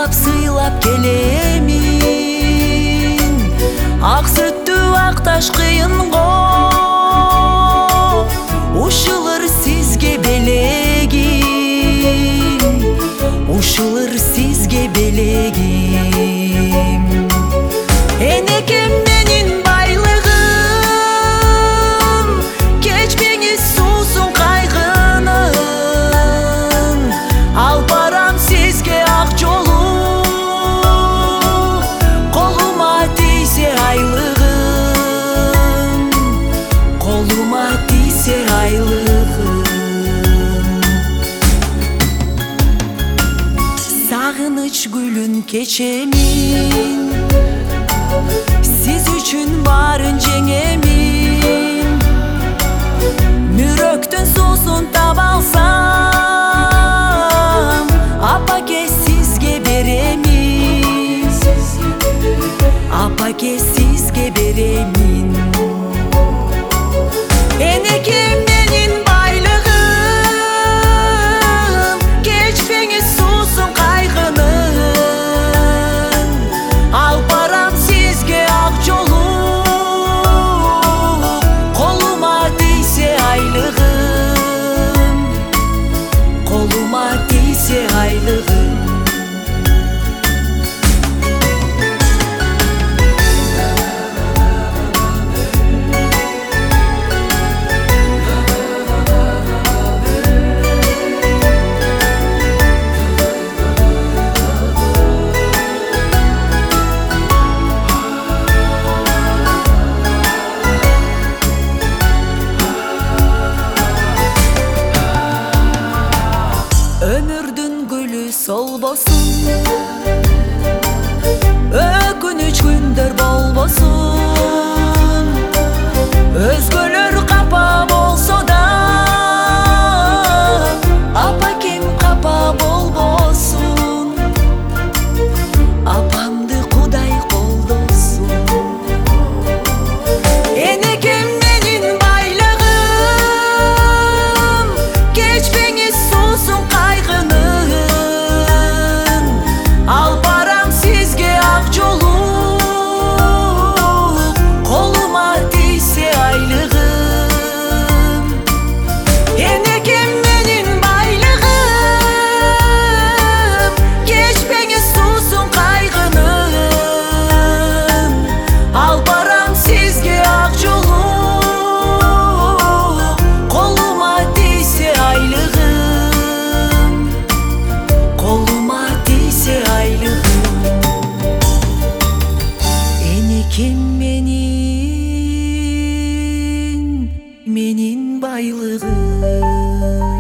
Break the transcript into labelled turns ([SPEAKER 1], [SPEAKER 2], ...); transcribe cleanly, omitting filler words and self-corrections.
[SPEAKER 1] баалап сыйлап келемин. Ак сүттү акташ кыйын го, ушулар сизге белегим, ушулар сизге белегим. Энекем менин байлыгым, кечпеңиз суусун кайгынын. Алып барам сизге ак жолу, колума тийсе айлыгым, колума тийсе айлыгым. Сагыныч гүлүн кечемин, сиз үчүн баарын жеңемин. Мүрөктүн суусун таба алсам, апаке сизге беремин, апаке сизге беремин. Энекем менин байлыгым, кечпеңиз суусун кайгынын. Алып барам сизге ак жолу, колума тийсе айлыгым, колума тийсе айлыгым. Ömүрдүн гүлү солбосун, өкүнүч күндөр болбосун. Өзгөлөр капа болсо да, апакем капа болбосун. Апамды Кудай колдосун. Энекем менин байлыгым, кечпеңиз суусун кайгынын. Алып барам сизге ак жолу, колума тийсе айлыгым. Энекем менин байлыгым, кечпеңиз суусун кайгынын. Алып барам сизге ак жолу, колума тийсе айлыгым, колума тийсе айлыгым. Энекем менин байлыгым.